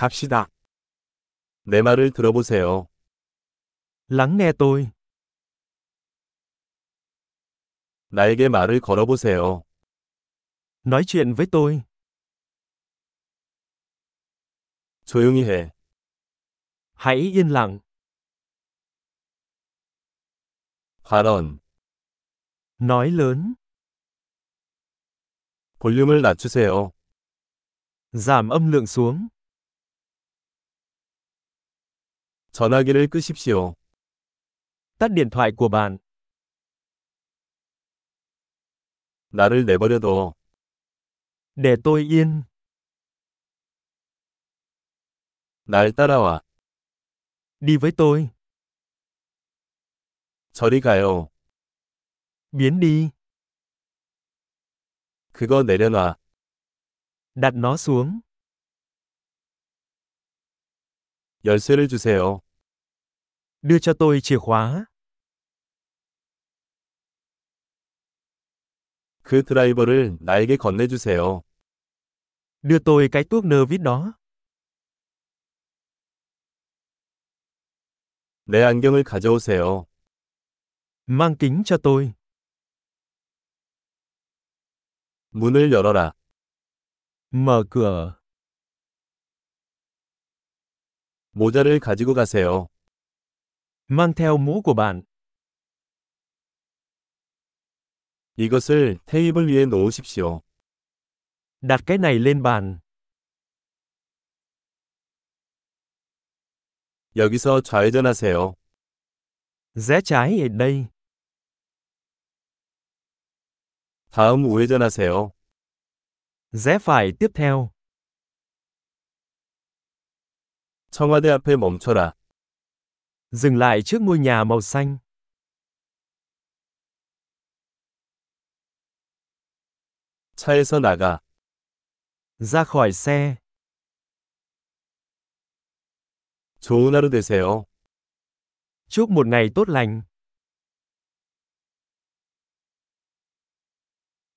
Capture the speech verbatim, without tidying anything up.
갑시다. 내 말을 들어보세요. Lắng nghe tôi. 나에게 말을 걸어보세요. Nói chuyện với tôi. 조용히 해. Hãy yên lặng. 발언. Nói lớn. 볼륨을 낮추세요. Giảm âm lượng xuống. 전화기를 끄십시오. Tắt điện thoại của bạn. 나를 내버려둬. Để tôi yên. 날 따라와. Đi với tôi. 저리 가요. Biến đi. 그거 내려놔. Đặt nó xuống. 열쇠를 주세요. Đưa cho tôi chìa khóa. 그 드라이버를 나에게 건네주세요. Đưa tôi cái tuốc nơ vít đó. 내 안경을 가져오세요. Mang kính cho tôi. 문을 열어라. Mở cửa. 모자를 가지고 가세요. Mang theo mũ của bạn. 이것을 테이블 위에 놓으십시오. Đặt cái này lên bàn. 여기서 좌회전하세요. Rẽ trái ở đây. 다음 우회전하세요. Rẽ phải tiếp theo. 청와대 앞에 멈춰라. Dừng lại trước ngôi nhà màu xanh. 차에서 나가. Ra khỏi xe. 좋은 하루 되세요. Chúc một ngày tốt lành.